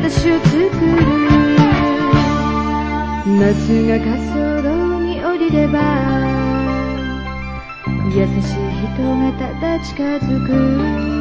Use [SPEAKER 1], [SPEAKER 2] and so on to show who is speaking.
[SPEAKER 1] 私を作る。夏が滑走路に降りれば優しい人がただ近づく。